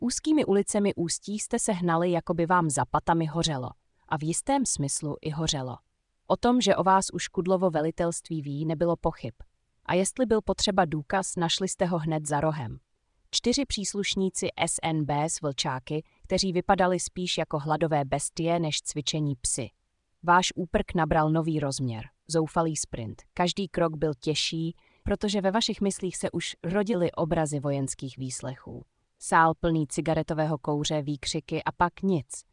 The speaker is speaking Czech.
Úzkými ulicemi Ústí jste se hnali, jako by vám za patami hořelo. A v jistém smyslu i hořelo. O tom, že o vás už Kudlovo velitelství ví, nebylo pochyb. A jestli byl potřeba důkaz, našli jste ho hned za rohem. 4 příslušníci SNB s vlčáky, kteří vypadali spíš jako hladové bestie než cvičení psy. Váš úprk nabral nový rozměr, zoufalý sprint. Každý krok byl těžší, protože ve vašich myslích se už rodily obrazy vojenských výslechů. Sál plný cigaretového kouře, výkřiky a pak nic.